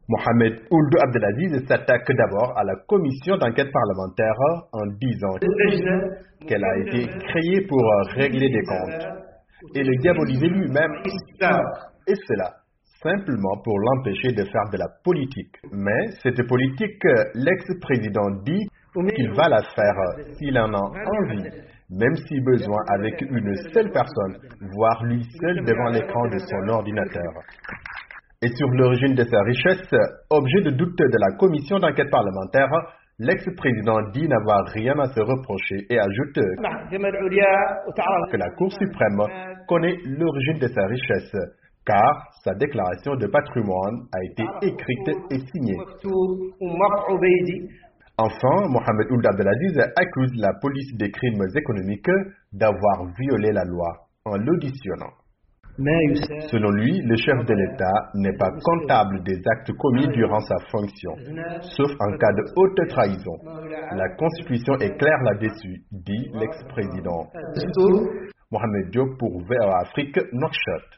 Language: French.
Mohamed Ould Abdelaziz s'attaque d'abord à la commission d'enquête parlementaire en disant qu'elle a été créée pour régler des comptes et le diaboliser lui-même, et cela simplement pour l'empêcher de faire de la politique. Mais cette politique, l'ex-président dit qu'il va la faire s'il en a envie, même si besoin avec une seule personne, voire lui seul devant l'écran de son ordinateur. Et sur l'origine de sa richesse, objet de doute de la commission d'enquête parlementaire, l'ex-président dit n'avoir rien à se reprocher et ajoute que la Cour suprême connaît l'origine de sa richesse, car sa déclaration de patrimoine a été écrite et signée. Enfin, Mohamed Ould Abdelaziz accuse la police des crimes économiques d'avoir violé la loi en l'auditionnant. Selon lui, le chef de l'État n'est pas comptable des actes commis durant sa fonction, sauf en cas de haute trahison. La Constitution est claire là-dessus, dit l'ex-président. Mohamed Diop pour VOA Afrique, Nouakchott.